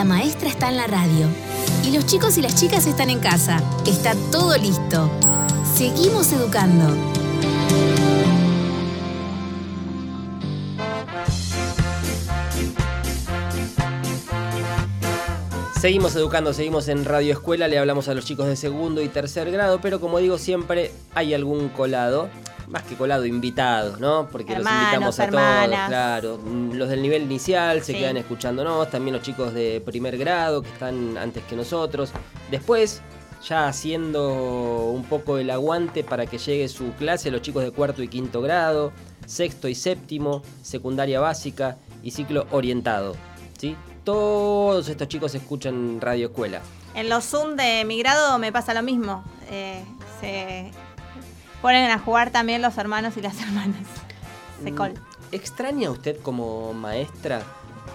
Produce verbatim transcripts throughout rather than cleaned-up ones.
La maestra está en la radio. Y los chicos y las chicas están en casa. Está todo listo. Seguimos educando. Seguimos educando, seguimos en Radio Escuela, le hablamos a los chicos de segundo y tercer grado, pero como digo siempre, hay algún colado, más que colado, invitados, ¿no? Porque Hermanos, los invitamos a hermanas. todos, claro. Los del nivel inicial se Sí. quedan escuchándonos, también los chicos de primer grado que están antes que nosotros. Después, ya haciendo un poco el aguante para que llegue su clase, los chicos de cuarto y quinto grado, sexto y séptimo, secundaria básica y ciclo orientado, ¿sí? Todos estos chicos escuchan Radio Escuela. En los Zoom de mi grado me pasa lo mismo. Eh, se ponen a jugar también los hermanos y las hermanas. Se col. ¿Extraña usted como maestra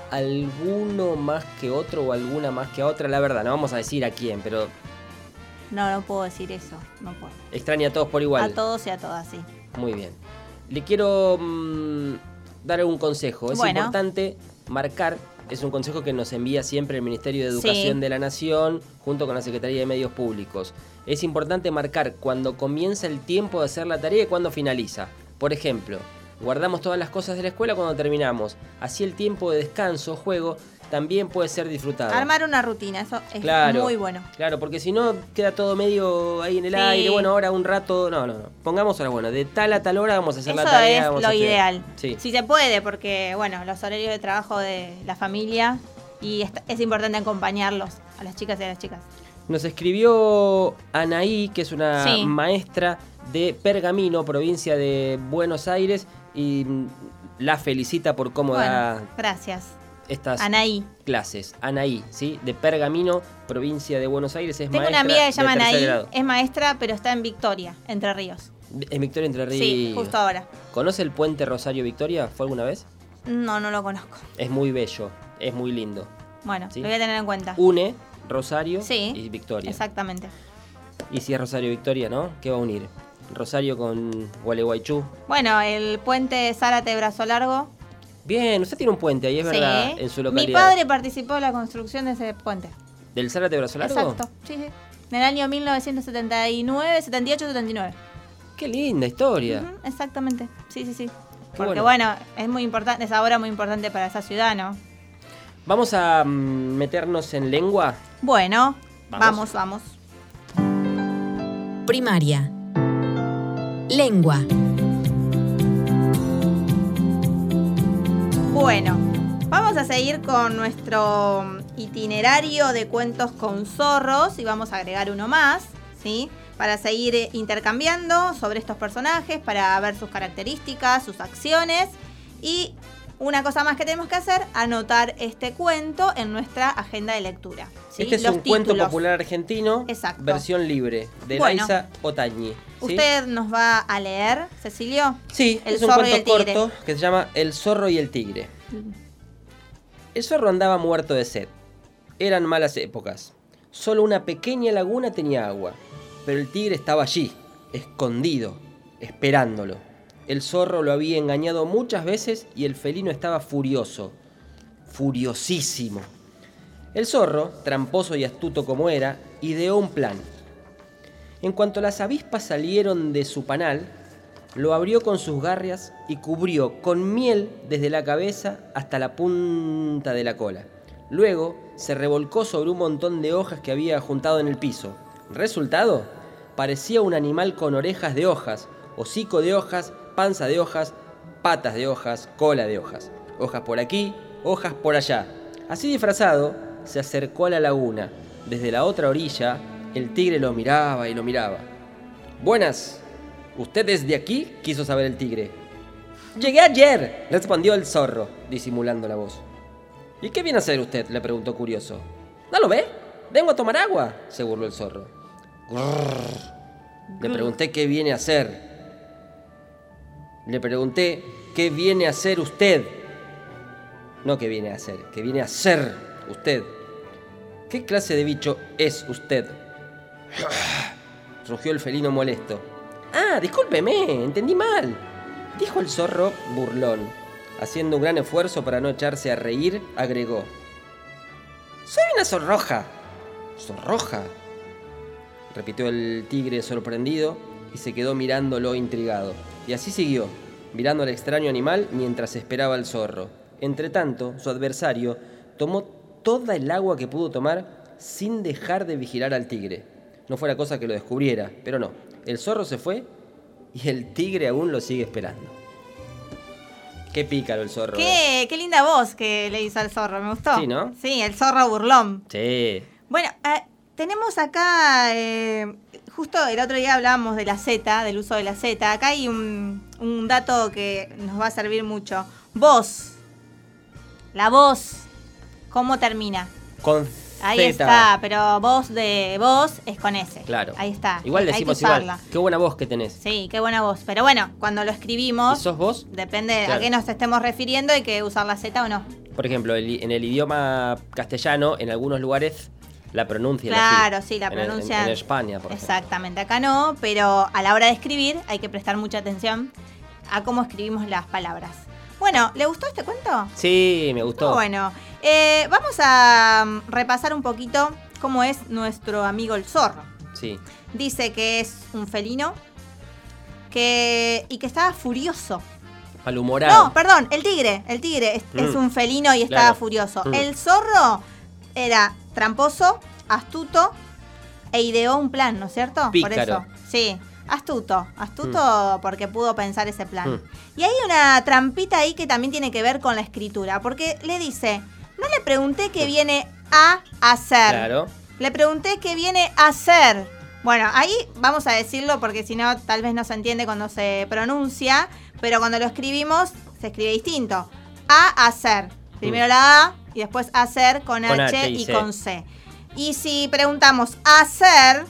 alguno más que otro o alguna más que otra? La verdad, no vamos a decir a quién, pero No, no puedo decir eso. No puedo. extraña a todos por igual. A todos y a todas, sí. Muy bien. Le quiero mmm, dar un consejo. Es Bueno. importante marcar, es un consejo que nos envía siempre el Ministerio de Educación Sí. de la Nación junto con la Secretaría de Medios Públicos. Es importante marcar cuando comienza el tiempo de hacer la tarea y cuando finaliza. Por ejemplo, guardamos todas las cosas de la escuela cuando terminamos. Así el tiempo de descanso, juego, también puede ser disfrutado. Armar una rutina, eso es Claro, muy bueno. Claro, porque si no queda todo medio ahí en el Sí. aire. Bueno, ahora un rato. No, no, no. Pongamos ahora, bueno, de tal a tal hora vamos a hacer Eso la tarea. es vamos lo a estudiar. ideal. Sí. Si se puede, porque bueno, los horarios de trabajo de la familia y es, es importante acompañarlos a las chicas y a las chicas. Nos escribió Anaí, que es una Sí. maestra de Pergamino, provincia de Buenos Aires, y la felicita por cómo da Bueno, gracias. estas Anaí. clases. Anaí, ¿sí? De Pergamino, provincia de Buenos Aires, es Tengo maestra una amiga que se llama de tercer Anaí, grado. es maestra, pero está en Victoria, Entre Ríos. En Victoria Entre Ríos. Sí, justo ahora. ¿Conoce el puente Rosario Victoria? ¿Fue alguna vez? No, no lo conozco. Es muy bello, es muy lindo. Bueno, Sí. lo voy a tener en cuenta. Une Rosario Sí, y Victoria. Exactamente. Y si es Rosario Victoria, ¿no? ¿Qué va a unir? Rosario con Gualeguaychú. Bueno, el puente Zárate Brazo Largo. Bien, usted tiene un puente ahí, es Sí. verdad, en su localidad. Mi padre participó en la construcción de ese puente. ¿Del Zárate Brazo Largo? Exacto, sí, sí. En el año mil novecientos setenta y nueve, setenta y ocho, setenta y nueve. Qué linda historia. Ujú, exactamente, sí, sí, sí. Porque bueno. bueno. es muy importante, es ahora muy importante para esa ciudad, ¿no? Vamos a mm, meternos en lengua. Bueno, Vamos. vamos, vamos. Primaria. Lengua. Bueno, vamos a seguir con nuestro itinerario de cuentos con zorros y vamos a agregar uno más, ¿sí? Para seguir eh, intercambiando sobre estos personajes, para ver sus características, sus acciones y una cosa más que tenemos que hacer, anotar este cuento en nuestra agenda de lectura. ¿sí? Este es Los un cuento títulos. popular argentino, Exacto. versión libre, de Bueno. Laisa Otañi. ¿sí? ¿Usted nos va a leer, Cecilio? Sí, El es un zorro y cuento el tigre. corto que se llama El zorro y el tigre. El zorro andaba muerto de sed. Eran malas épocas. Solo una pequeña laguna tenía agua. Pero el tigre estaba allí, escondido, esperándolo. El zorro lo había engañado muchas veces y el felino estaba furioso. Furiosísimo. El zorro, tramposo y astuto como era, ideó un plan. En cuanto las avispas salieron de su panal, lo abrió con sus garras y cubrió con miel desde la cabeza hasta la punta de la cola. Luego se revolcó sobre un montón de hojas que había juntado en el piso. ¿Resultado? Parecía un animal con orejas de hojas, hocico de hojas, panza de hojas, patas de hojas, cola de hojas. Hojas por aquí, hojas por allá. Así disfrazado, se acercó a la laguna. Desde la otra orilla, el tigre lo miraba y lo miraba. «Buenas, ¿usted es de aquí?», quiso saber el tigre. «Llegué ayer», respondió el zorro, disimulando la voz. «¿Y qué viene a hacer usted?», le preguntó curioso. «¿No lo ve? Vengo a tomar agua», se burló el zorro. «Grrr. Le pregunté qué viene a hacer. Le pregunté qué viene a hacer usted. No qué viene a hacer, qué viene a ser usted. ¿Qué clase de bicho es usted?», rugió el felino molesto. «Ah, discúlpeme, entendí mal», dijo el zorro burlón. Haciendo un gran esfuerzo para no echarse a reír, agregó: Soy una zorroja. ¿Zorroja? Repitió el tigre sorprendido y se quedó mirándolo intrigado. Y así siguió, mirando al extraño animal mientras esperaba al zorro. Entretanto, su adversario tomó toda el agua que pudo tomar sin dejar de vigilar al tigre. No fuera cosa que lo descubriera, pero no. El zorro se fue y el tigre aún lo sigue esperando. Qué pícaro el zorro. Qué, qué linda voz que le hizo al zorro, me gustó. Sí, ¿no? Sí, el zorro burlón. Sí. Bueno, eh, tenemos acá, eh, justo el otro día hablábamos de la Z, del uso de la Z. Acá hay un, un dato que nos va a servir mucho. Voz. La voz. ¿Cómo termina? Con Ahí Z. está, pero voz de voz es con S. Claro. Ahí está. Igual Hay decimos que usarla. igual. Qué buena voz que tenés. Sí, qué buena voz. Pero bueno, cuando lo ¿Y escribimos, sos vos? depende Claro. a qué nos estemos refiriendo, hay que usar la Z o no. Por ejemplo, el- en el idioma castellano, en algunos lugares la pronuncian Claro, así. sí, la En el- en- pronuncian. En, España, por ejemplo. Exactamente, acá no, pero a la hora de escribir hay que prestar mucha atención a cómo escribimos las palabras. Bueno, ¿le gustó este cuento? Sí, me gustó. Bueno, eh, vamos a mm, repasar un poquito cómo es nuestro amigo el zorro. Sí. Dice que es un felino que y que estaba furioso. Malhumorado. No, perdón, el tigre, el tigre es, Mm. es un felino y estaba Claro. furioso. Mm. El zorro era tramposo, astuto e ideó un plan, ¿no es cierto? Pícaro. Por eso, sí, astuto, astuto porque pudo pensar ese plan. Mm. Y hay una trampita ahí que también tiene que ver con la escritura, porque le dice, no le pregunté qué viene a hacer. Claro. Le pregunté qué viene a hacer. Bueno, ahí vamos a decirlo porque si no tal vez no se entiende cuando se pronuncia, pero cuando lo escribimos se escribe distinto. A hacer. Primero Mm. la A y después hacer con, Con H, H y y C. con C. Y si preguntamos hacer,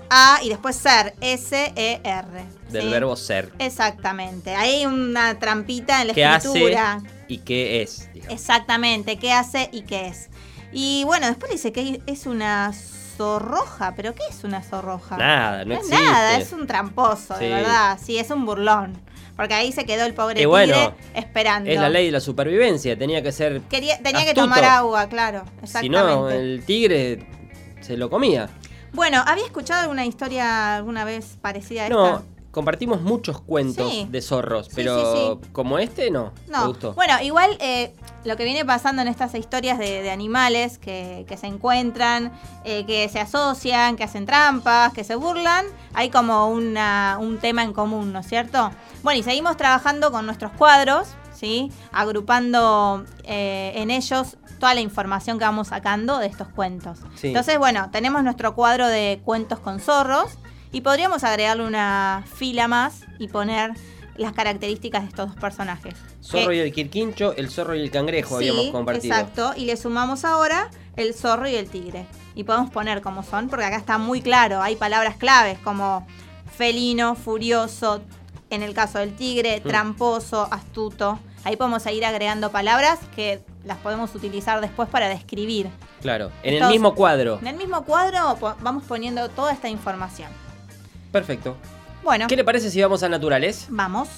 A y después ser, S E R. Del ¿sí? verbo ser. Exactamente. Ahí hay una trampita en la ¿Qué hace escritura. y qué es? digamos. Exactamente, qué hace y qué es. Y bueno, después dice que es una zorroja. ¿Pero qué es una zorroja? Nada, no No es existe. nada, es un tramposo, Sí. de verdad. Sí, es un burlón. Porque ahí se quedó el pobre Y tigre bueno, esperando. Es la ley de la supervivencia. Tenía que ser. Quería, tenía que astuto. tomar agua, claro. Si Exactamente. no, el tigre se lo comía. Bueno, ¿había escuchado alguna historia alguna vez parecida a No, esta? compartimos muchos cuentos Sí. de zorros, Sí, pero sí, como este, no. Me No, gustó. bueno, igual eh, lo que viene pasando en estas historias de, de animales que, que se encuentran, eh, que se asocian, que hacen trampas, que se burlan, hay como una, un tema en común, ¿no es cierto? Bueno, y seguimos trabajando con nuestros cuadros, ¿sí? Agrupando eh, en ellos toda la información que vamos sacando de estos cuentos. Sí. Entonces, bueno, tenemos nuestro cuadro de cuentos con zorros y podríamos agregarle una fila más y poner las características de estos dos personajes. Zorro Que- y el quirquincho, el zorro y el cangrejo sí, habíamos compartido. exacto. Y le sumamos ahora el zorro y el tigre. Y podemos poner cómo son, porque acá está muy claro. Hay palabras claves como felino, furioso, en el caso del tigre, Mm. tramposo, astuto. Ahí podemos seguir agregando palabras que las podemos utilizar después para describir. Claro, en el Entonces, mismo cuadro. En el mismo cuadro po- vamos poniendo toda esta información. Perfecto. Bueno, ¿Qué le parece si vamos a naturales? vamos.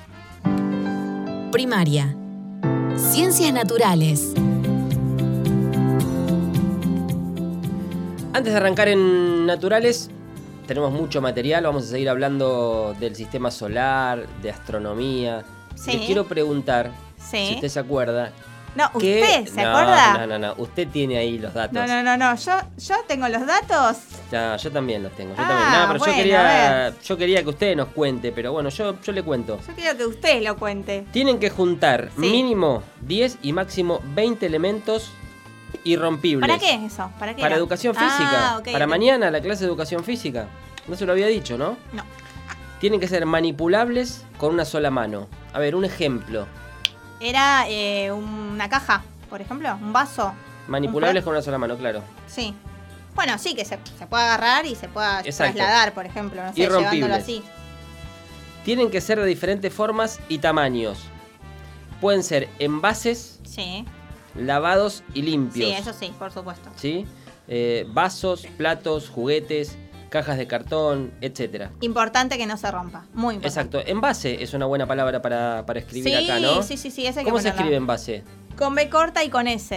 Primaria. Ciencias naturales. Antes de arrancar en naturales, tenemos mucho material. Vamos a seguir hablando del sistema solar, de astronomía. Sí. Les quiero preguntar, Sí. si usted se acuerda. No, que- ¿usted se No, acuerda? No, no, no. Usted tiene ahí los datos. No, no, no, no. Yo, yo tengo los datos. Ya, yo también los tengo. Yo Ah, también. No, pero bueno, yo a quería, ver. yo quería que usted nos cuente, pero bueno, yo, yo le cuento. Yo quiero que usted lo cuente. Tienen que juntar Sí. mínimo diez y máximo veinte elementos irrompibles. ¿Para qué eso? ¿Para qué Para era? educación Ah, física. ok, Para ok. mañana la clase de educación física. No se lo había dicho, ¿no? No. Tienen que ser manipulables con una sola mano. A ver, un ejemplo. Era eh, una caja, por ejemplo, un vaso. Manipulables Un con una sola mano, claro. Sí. Bueno, sí, que se, se pueda agarrar y se pueda Exacto. trasladar, por ejemplo, no sé, Irrompibles. llevándolo así. Tienen que ser de diferentes formas y tamaños. Pueden ser envases, Sí. lavados y limpios. Sí, eso sí, por supuesto. ¿Sí? Eh, vasos, platos, juguetes, cajas de cartón, etcétera. Importante que no se rompa. Muy importante. Exacto. Envase es una buena palabra para, para escribir Sí, acá, ¿no? sí, sí, sí, esa hay que ¿Cómo se ponerla. escribe envase? Con B corta y con S.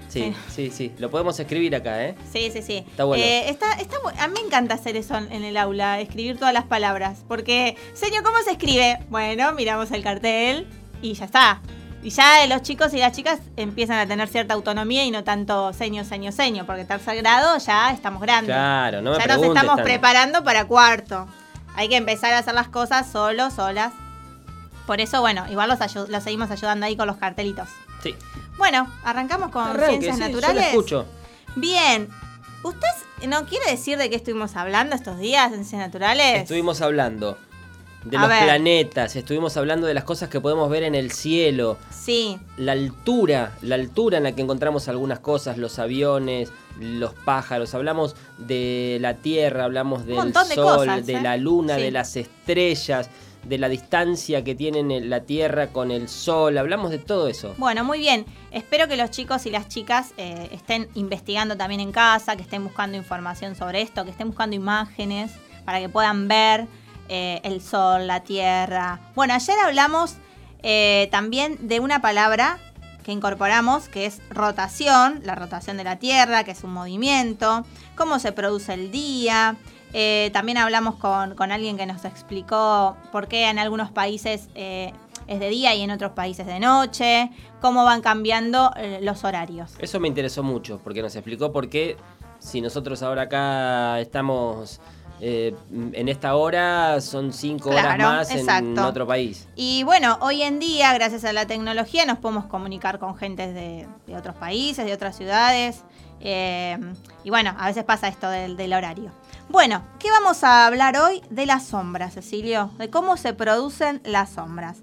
Sí, sí, sí. Lo podemos escribir acá, ¿eh? Sí, sí, sí. Está bueno. Eh, está, está, a mí me encanta hacer eso en el aula, escribir todas las palabras. Porque, señor, ¿cómo se escribe? Bueno, miramos el cartel y ya está. Y ya los chicos y las chicas empiezan a tener cierta autonomía y no tanto seño, seño, seño. Porque tercer grado ya estamos grandes. Claro, no me Ya nos preguntes estamos tanto. preparando para cuarto. Hay que empezar a hacer las cosas solos, solas. Por eso, bueno, igual los, ayu- los seguimos ayudando ahí con los cartelitos. Sí. Bueno, arrancamos con Arranque, ciencias sí, naturales. Yo lo escucho. Bien. ¿Usted no quiere decir de qué estuvimos hablando estos días en ciencias naturales? Estuvimos hablando de A los ver. planetas, estuvimos hablando de las cosas que podemos ver en el cielo, Sí. la altura, la altura en la que encontramos algunas cosas, los aviones, los pájaros, hablamos de la Tierra, hablamos del montón de Sol, cosas, de ¿eh? la Luna, Sí. de las estrellas, de la distancia que tiene la Tierra con el Sol, hablamos de todo eso. Bueno, muy bien. Espero que los chicos y las chicas eh, estén investigando también en casa, que estén buscando información sobre esto, que estén buscando imágenes para que puedan ver eh, el sol, la tierra. Bueno, ayer hablamos eh, también de una palabra que incorporamos, que es rotación, la rotación de la Tierra, que es un movimiento, cómo se produce el día. Eh, también hablamos con, con alguien que nos explicó por qué en algunos países eh, es de día y en otros países de noche, cómo van cambiando eh, los horarios. Eso me interesó mucho, porque nos explicó por qué, si nosotros ahora acá estamos eh, en esta hora, son cinco horas Claro, más en exacto. otro país. Y bueno, hoy en día, gracias a la tecnología, nos podemos comunicar con gente de, de otros países, de otras ciudades. Eh, y bueno, a veces pasa esto del, del horario. Bueno, ¿qué vamos a hablar hoy? De las sombras, Cecilio, de cómo se producen las sombras.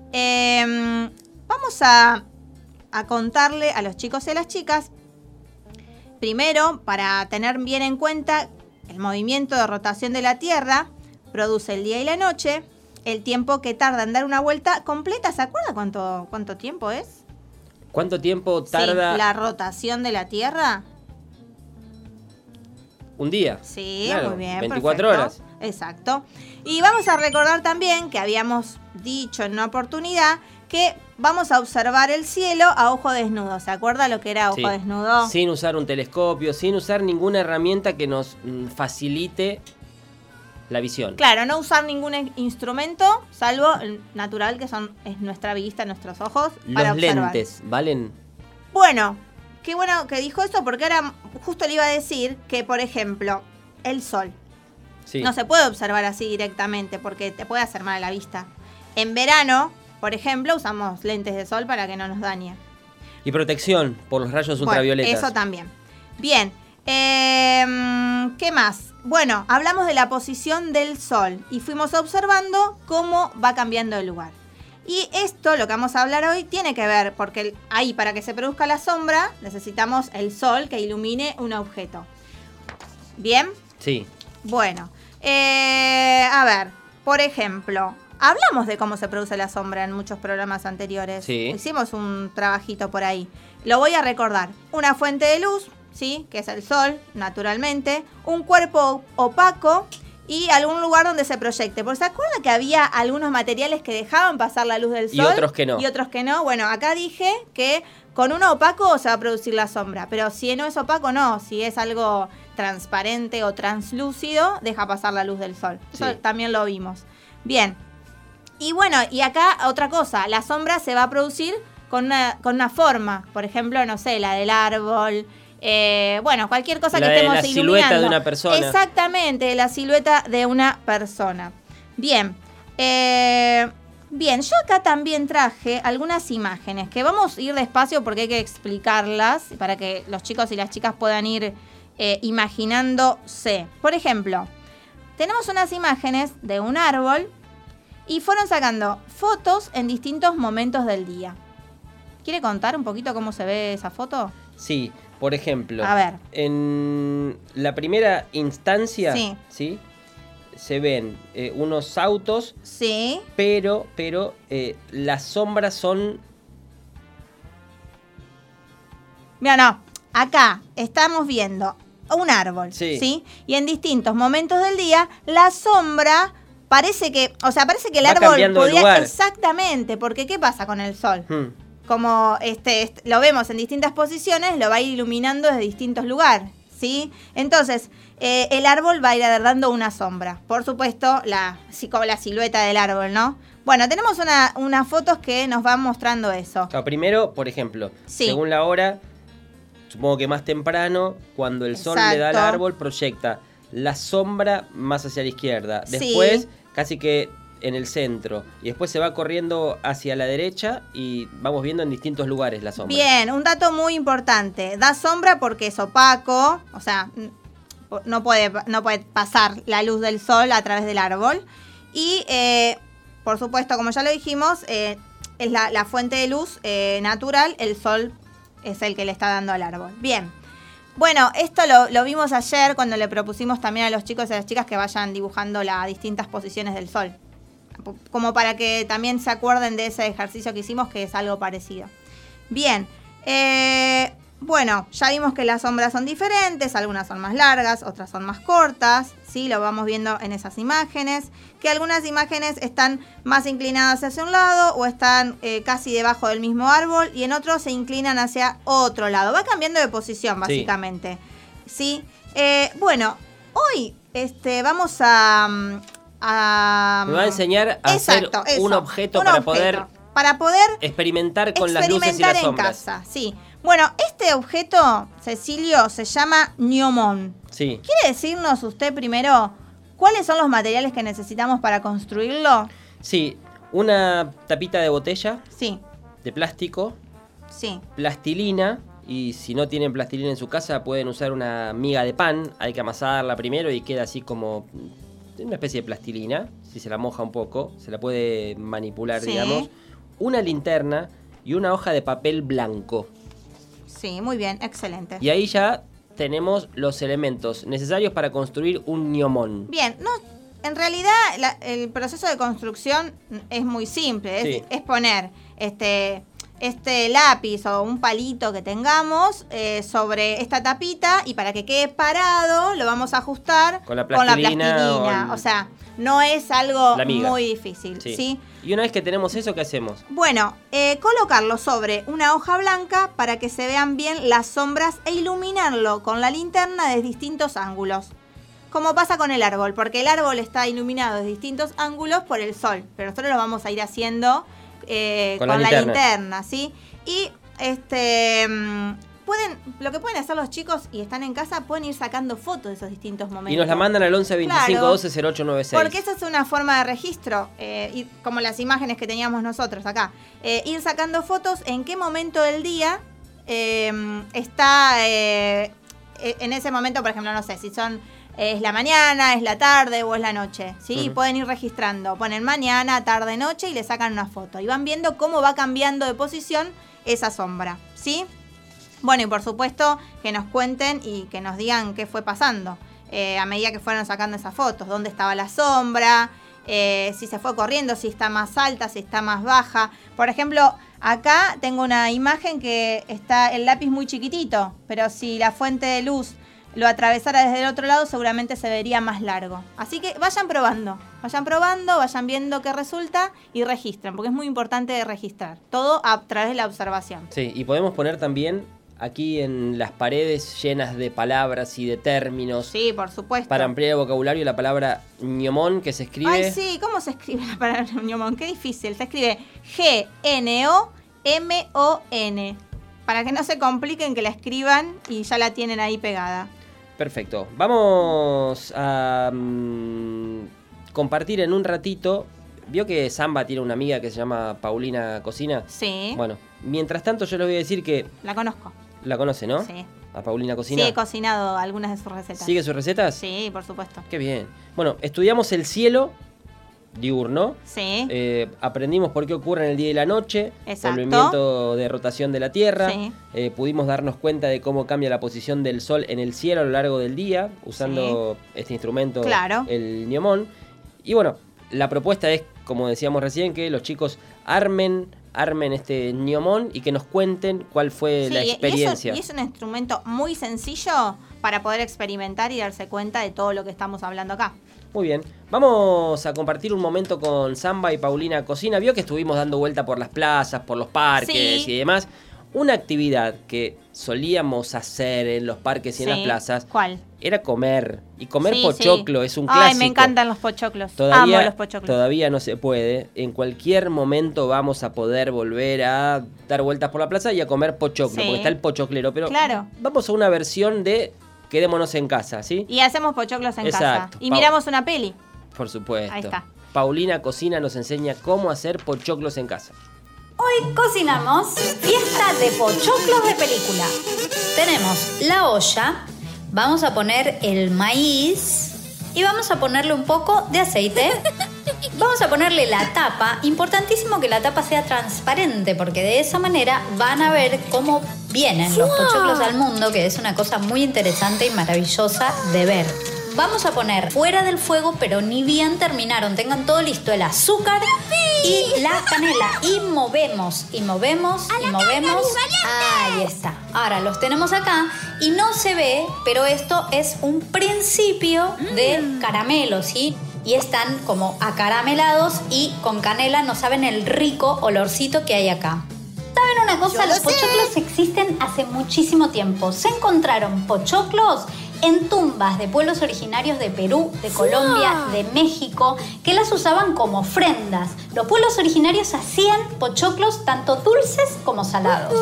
Eh, vamos a, a contarle a los chicos y a las chicas, primero, para tener bien en cuenta el movimiento de rotación de la Tierra, produce el día y la noche, el tiempo que tarda en dar una vuelta completa. ¿Se acuerda cuánto, cuánto tiempo es? ¿Cuánto tiempo tarda Sí, la rotación de la Tierra. un día? Sí, Claro, muy bien. veinticuatro perfecto. horas. Exacto. Y vamos a recordar también que habíamos dicho en una oportunidad que vamos a observar el cielo a ojo desnudo. ¿Se acuerda lo que era ojo Sí. desnudo? Sin usar un telescopio, sin usar ninguna herramienta que nos mm, facilite la visión. Claro, no usar ningún e- instrumento, salvo el natural, que son es nuestra vista, nuestros ojos, para Los observar. lentes, ¿valen? Bueno, qué bueno que dijo esto, porque ahora justo le iba a decir que, por ejemplo, el sol. Sí. No se puede observar así directamente porque te puede hacer mal a la vista. En verano, por ejemplo, usamos lentes de sol para que no nos dañe. Y protección por los rayos Bueno, ultravioletas. eso también. Bien. Eh, ¿Qué más? Bueno, hablamos de la posición del sol y fuimos observando cómo va cambiando el lugar. Y esto, lo que vamos a hablar hoy, tiene que ver, porque el- ahí para que se produzca la sombra necesitamos el sol que ilumine un objeto. ¿Bien? Sí. Bueno, eh, a ver, por ejemplo, hablamos de cómo se produce la sombra en muchos programas anteriores. Sí. Hicimos un trabajito por ahí. Lo voy a recordar. Una fuente de luz, ¿sí? Que es el sol, naturalmente. Un cuerpo opaco y algún lugar donde se proyecte. Porque ¿se acuerda que había algunos materiales que dejaban pasar la luz del sol? Y otros que no. Y otros que no. Bueno, acá dije que con uno opaco se va a producir la sombra. Pero si no es opaco, no. Si es algo transparente o translúcido, deja pasar la luz del sol. Eso Sí. también lo vimos. Bien. Y bueno, y acá otra cosa. La sombra se va a producir con una, con una forma. Por ejemplo, no sé, la del árbol. Eh, bueno, cualquier cosa La que de estemos la iluminando. silueta de una persona. Exactamente, la silueta de una persona. Bien. Eh, bien, yo acá también traje algunas imágenes que vamos a ir despacio porque hay que explicarlas para que los chicos y las chicas puedan ir eh, imaginándose. Por ejemplo, tenemos unas imágenes de un árbol y fueron sacando fotos en distintos momentos del día. ¿Quiere contar un poquito cómo se ve esa foto? Sí, por ejemplo, A ver. en la primera instancia, Sí. ¿sí? Se ven eh, unos autos, Sí. pero, pero eh, las sombras son... Mira, no. Acá estamos viendo un árbol, Sí. ¿sí? Y en distintos momentos del día, la sombra parece que, o sea, parece que el Va árbol cambiando de podía... lugar. Exactamente, porque ¿qué pasa con el sol? hmm, como este, este lo vemos en distintas posiciones, lo va a ir iluminando desde distintos lugares, ¿sí? Entonces, eh, el árbol va a ir dando una sombra. Por supuesto, la, como la silueta del árbol, ¿no? Bueno, tenemos una, unas fotos que nos van mostrando eso. Claro, primero, por ejemplo, sí. según la hora, supongo que más temprano, cuando el Exacto. sol le da al árbol, proyecta la sombra más hacia la izquierda. Después, sí. casi que en el centro. Y después se va corriendo hacia la derecha y vamos viendo en distintos lugares la sombra. Bien, un dato muy importante. Da sombra porque es opaco, o sea, no puede, no puede pasar la luz del sol a través del árbol. Y, eh, por supuesto, como ya lo dijimos, eh, es la, la fuente de luz eh, natural, el sol es el que le está dando al árbol. Bien. Bueno, esto lo, lo vimos ayer cuando le propusimos también a los chicos y a las chicas que vayan dibujando las distintas posiciones del sol. Como para que también se acuerden de ese ejercicio que hicimos, que es algo parecido. Bien, eh, bueno, ya vimos que las sombras son diferentes, algunas son más largas, otras son más cortas, ¿sí? Lo vamos viendo en esas imágenes, que algunas imágenes están más inclinadas hacia un lado o están eh, casi debajo del mismo árbol y en otros se inclinan hacia otro lado. Va cambiando de posición, básicamente. ¿Sí? ¿Sí? Eh, bueno, hoy este, vamos a... a Me va a enseñar a exacto, hacer eso, un objeto un para objeto, poder... Para poder experimentar con experimentar las luces y las en sombras. casa, sí. Bueno, este objeto, Cecilio, se llama Gnomon. Sí. ¿Quiere decirnos usted primero cuáles son los materiales que necesitamos para construirlo? Sí, una tapita de botella. Sí. De plástico. Sí. Plastilina. Y si no tienen plastilina en su casa, pueden usar una miga de pan. Hay que amasarla primero y queda así como una especie de plastilina. Si se la moja un poco, se la puede manipular, sí. digamos. Una linterna y una hoja de papel blanco. Sí, muy bien, excelente. Y ahí ya tenemos los elementos necesarios para construir un gnomon. Bien, no, en realidad la, el proceso de construcción es muy simple. Es, sí. es poner este, este lápiz o un palito que tengamos eh, sobre esta tapita y para que quede parado lo vamos a ajustar con la plastilina. Con la plastilina. O, el... o sea, no es algo muy difícil. Sí. ¿sí? Y una vez que tenemos eso, ¿qué hacemos? Bueno, eh, colocarlo sobre una hoja blanca para que se vean bien las sombras e iluminarlo con la linterna desde distintos ángulos. Como pasa con el árbol, porque el árbol está iluminado desde distintos ángulos por el sol. Pero nosotros lo vamos a ir haciendo eh, con, con la, la linterna. linterna, ¿sí? Y este... Pueden, lo que pueden hacer los chicos y están en casa, pueden ir sacando fotos de esos distintos momentos. Y nos la mandan al once veinticinco doce cero ocho noventa y seis. Porque esa es una forma de registro, eh, y como las imágenes que teníamos nosotros acá. Eh, ir sacando fotos en qué momento del día eh, está, eh, en ese momento, por ejemplo, no sé, si son es la mañana, es la tarde o es la noche, ¿sí? Uh-huh. Y pueden ir registrando, ponen mañana, tarde, noche y le sacan una foto. Y van viendo cómo va cambiando de posición esa sombra, ¿sí? Bueno, y por supuesto que nos cuenten y que nos digan qué fue pasando eh, a medida que fueron sacando esas fotos. Dónde estaba la sombra, eh, si se fue corriendo, si está más alta, si está más baja. Por ejemplo, acá tengo una imagen que está el lápiz muy chiquitito, pero si la fuente de luz lo atravesara desde el otro lado, seguramente se vería más largo. Así que vayan probando, vayan probando, vayan viendo qué resulta y registren, porque es muy importante registrar. Todo a través de la observación. Sí, y podemos poner también... aquí en las paredes llenas de palabras y de términos. Sí, por supuesto. Para ampliar el vocabulario, la palabra gnomon, que se escribe... Ay, sí, ¿cómo se escribe la palabra gnomon? Qué difícil. Se escribe G N O M O N. Para que no se compliquen, que la escriban y ya la tienen ahí pegada. Perfecto. Vamos a um, compartir en un ratito... ¿Vio que Samba tiene una amiga que se llama Paulina Cocina? Sí. Bueno, mientras tanto yo les voy a decir que... La conozco. ¿La conoce, no? Sí. ¿A Paulina Cocina? Sí, he cocinado algunas de sus recetas. ¿Sigue sus recetas? Sí, por supuesto. Qué bien. Bueno, estudiamos el cielo diurno. Sí. Eh, aprendimos por qué ocurre en el día y la noche. Exacto. El movimiento de rotación de la Tierra. Sí. Eh, pudimos darnos cuenta de cómo cambia la posición del Sol en el cielo a lo largo del día, usando sí. este instrumento, claro. el gnomon. Y bueno, la propuesta es, como decíamos recién, que los chicos armen armen este ñomón y que nos cuenten cuál fue Sí, la y- experiencia. Y, eso, y es un instrumento muy sencillo para poder experimentar y darse cuenta de todo lo que estamos hablando acá. Muy bien, vamos a compartir un momento con Samba y Paulina Cocina. Vio que estuvimos dando vuelta por las plazas, por los parques Sí. y demás. Una actividad que solíamos hacer en los parques y en Sí. las plazas ¿Cuál? era comer. Y comer Sí, pochoclo sí. es un Ay, clásico. me encantan los pochoclos. Todavía, Amo los pochoclos. todavía no se puede. En cualquier momento vamos a poder volver a dar vueltas por la plaza y a comer pochoclo, Sí. porque está el pochoclero. Pero Claro. vamos a una versión de quedémonos en casa, ¿sí? Y hacemos pochoclos en Exacto. casa. Y Pau- miramos una peli. Por supuesto. Ahí está. Paulina Cocina nos enseña cómo hacer pochoclos en casa. Hoy cocinamos fiesta de pochoclos de película. Tenemos la olla, vamos a poner el maíz y vamos a ponerle un poco de aceite. Vamos a ponerle la tapa. Importantísimo que la tapa sea transparente porque de esa manera van a ver cómo vienen los pochoclos al mundo, que es una cosa muy interesante y maravillosa de ver. Vamos a poner fuera del fuego, pero ni bien terminaron. Tengan todo listo, el azúcar y la canela. Y movemos, y movemos, y movemos. Ahí está. Ahora los tenemos acá y no se ve, pero esto es un principio de caramelo, ¿sí? Y están como acaramelados y con canela no saben el rico olorcito que hay acá. ¿Saben una cosa? Los pochoclos existen hace muchísimo tiempo. Se encontraron pochoclos en tumbas de pueblos originarios de Perú, de Colombia, de México, que las usaban como ofrendas. Los pueblos originarios hacían pochoclos tanto dulces como salados.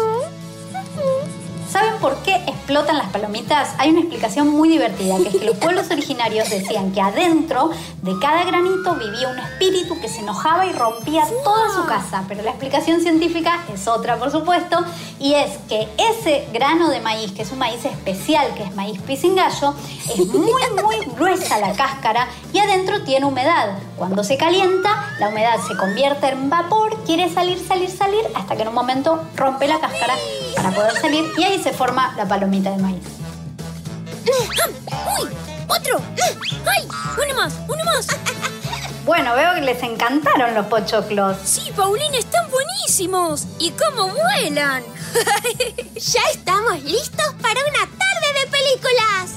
¿Saben por qué explotan las palomitas? Hay una explicación muy divertida, que es que los pueblos originarios decían que adentro de cada granito vivía un espíritu que se enojaba y rompía toda su casa. Pero la explicación científica es otra, por supuesto, y es que ese grano de maíz, que es un maíz especial, que es maíz pisingallo, es muy, muy gruesa la cáscara y adentro tiene humedad. Cuando se calienta, la humedad se convierte en vapor, quiere salir, salir, salir, hasta que en un momento rompe la cáscara para poder salir y ahí se forma la palomita de maíz. ¡Uy! ¡Otro! ¡Ay! ¡Uno más! ¡Uno más! Bueno, veo que les encantaron los pochoclos. Sí, Paulina, están buenísimos. ¿Y cómo vuelan? Ya estamos listos para una tarde de películas.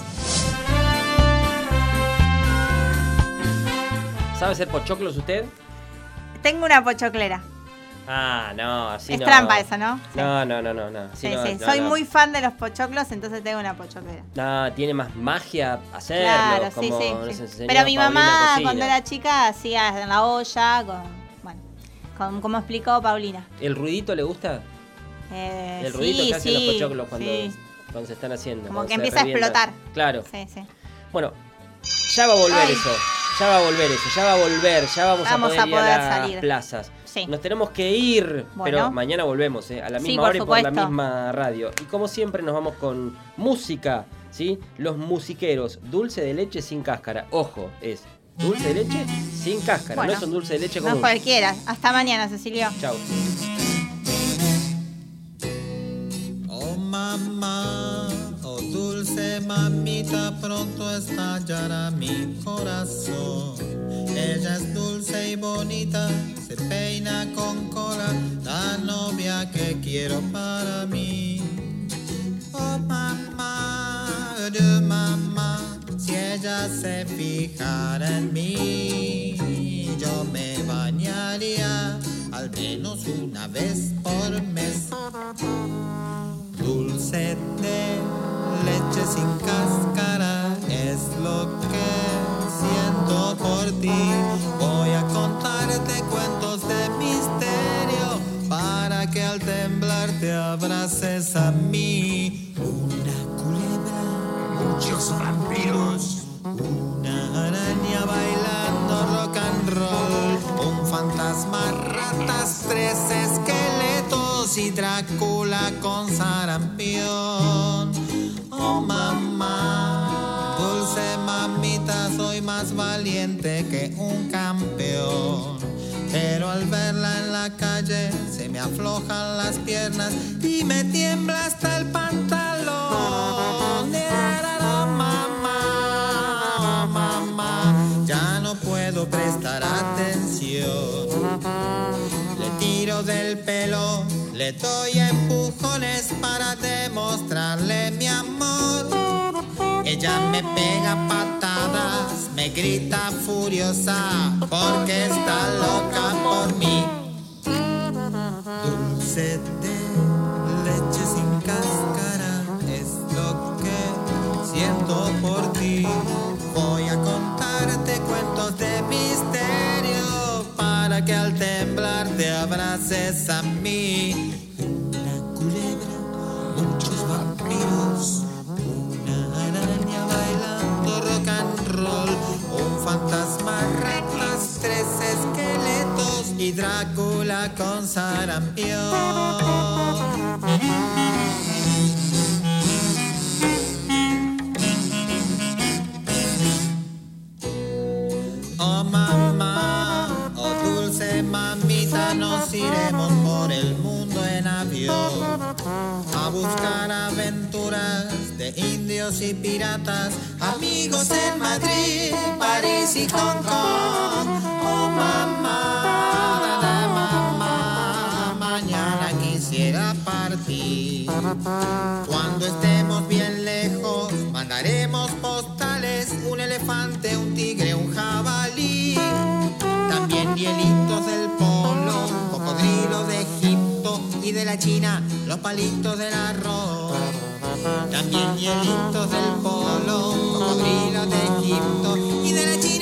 ¿Sabe hacer pochoclos usted? Tengo una pochoclera. Ah, no, así es no. trampa eso, ¿no? Sí. No, no, no, no. no. Así Sí, no, sí. no, Soy no. muy fan de los pochoclos, entonces tengo una pochoclera. No, tiene más magia hacerlo. Claro, sí, como sí, nos sí. enseñó Pero mi Paulina mamá, Cocina. cuando era chica, hacía en la olla, con, bueno, con, como explicó Paulina. ¿El ruidito le gusta? Eh, El ruidito sí, que hacen los sí, pochoclos cuando, sí. cuando se están haciendo. Como cuando que se empieza a revientan. explotar. Claro. Sí, sí. Bueno, ya va a volver Ay. eso. Ya va a volver eso. Ya va a volver. Ya vamos, Vamos a poder, a ir a poder las salir. plazas. Sí. Nos tenemos que ir, Bueno. pero mañana volvemos, ¿eh? A la Sí, misma por hora y por la supuesto. misma radio. Y como siempre nos vamos con música, ¿sí? Los musiqueros, dulce de leche sin cáscara. Ojo, es dulce de leche sin cáscara, Bueno, no es un dulce de leche No común. cualquiera. Hasta mañana, Cecilio. Chau. Oh mamá, oh dulce mamita, pronto estallará mi corazón. Ella es dulce y bonita, se peina con cola, la novia que quiero para mí. Oh mamá, oh mamá, si ella se fijara en mí, yo me bañaría al menos una vez por mes. Dulce de leche sin cáscara es lo que siento por ti. Voy a contarte cuentos de misterio para que al temblar te abraces a mí. Una culebra, muchos vampiros, una araña bailando rock and roll, un fantasma, ratas, tres esqueletos y Drácula con sarampión. Oh mamá, dulce mamita, soy más valiente que un campeón. Pero al verla en la calle se me aflojan las piernas y me tiembla hasta el pantalón. Mamá, mamá, ya no puedo prestar atención. Le tiro del pelo, le doy empujones para demostrarle mi amor. Ella me pega patadas, me grita furiosa porque está loca por mí. Dulce de leche sin cáscara es lo que siento por ti. Voy a contarte cuentos de misterio para que al temblar te abraces a mí. Una culebra, muchos vampiros, una araña bailando rock and roll, un fantasma, ratas, tres esqueletos y Drácula con sarampión. Oh mamá, oh dulce mamita, nos iremos por el mundo en avión a buscar aventuras de indios y piratas, amigos en Madrid, París y Hong Kong. Oh mamá, mamá, mañana quisiera partir. Cuando estemos bien lejos, mandaremos postales, un elefante, un tigre, un jabalí. También hielitos del polo, cocodrilos de Egipto y de la China, los palitos del arroz. También hielitos del polo, cocodrilos de Egipto y de la China.